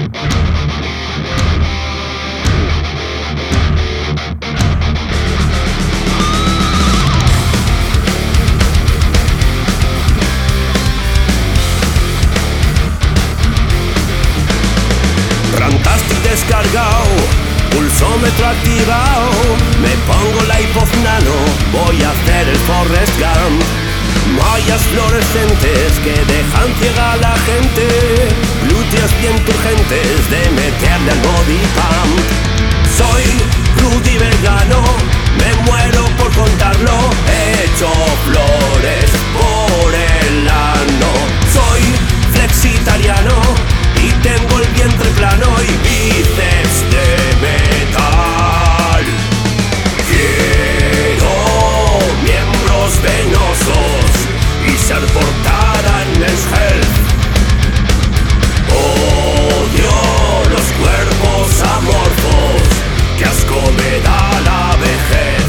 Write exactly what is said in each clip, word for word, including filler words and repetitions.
Descargado, pulsómetro activado, me pongo la iPod Nano, voy a hacer el Forrest Gump. Mallas fluorescentes que dejan ciega a la gente, glúteos bien turgentes de meterle al body pump. Soy Rudy vegano, me muero por contarlo, he hecho flores por el ano. Soy flexitariano y tengo el vientre plano y bíceps de metal. Quiero miembros venosos y ser portada en Men's Health. Odio los cuerpos amorfos, que asco me da la vejez.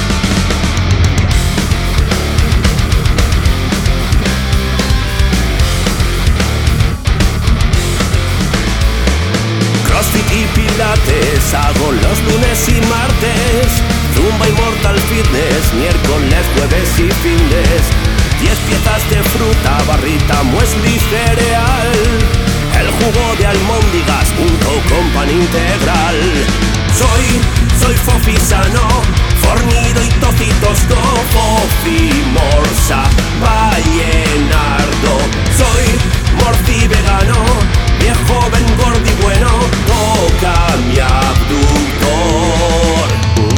CrossFit y pilates hago los lunes y martes, zumba y mortal fitness, miércoles, jueves y fines. Diez piezas de fruta, barrita, muesli, cereal, el jugo de almóndigas, punto con pan integral. Soy, soy fofisano, fornido y tocitosco, fofi, morsa, vallenardo. Soy morci vegano, viejo, joven, gordo y bueno, toca mi abductor.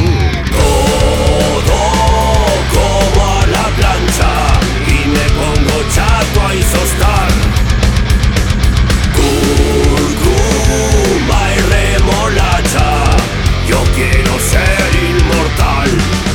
Todo como a la plancha y me pongo chato a isostar. Curcuma y remolacha, yo quiero ser inmortal.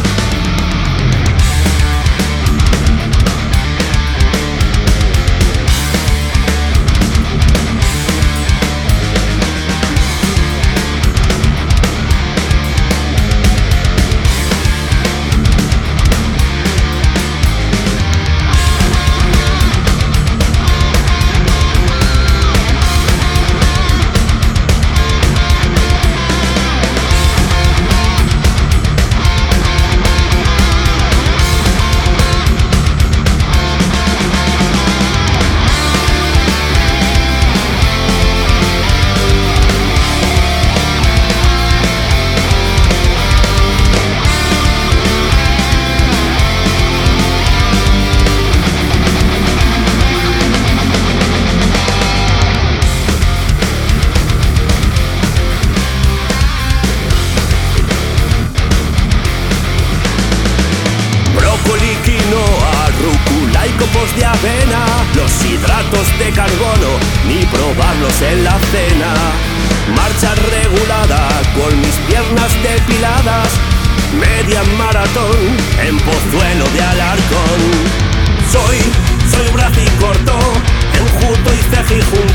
De avena, los hidratos de carbono, ni probarlos en la cena. Marcha regulada con mis piernas depiladas, media maratón en Pozuelo de Alarcón. Soy, soy bracicorto, enjuto y cejijunto.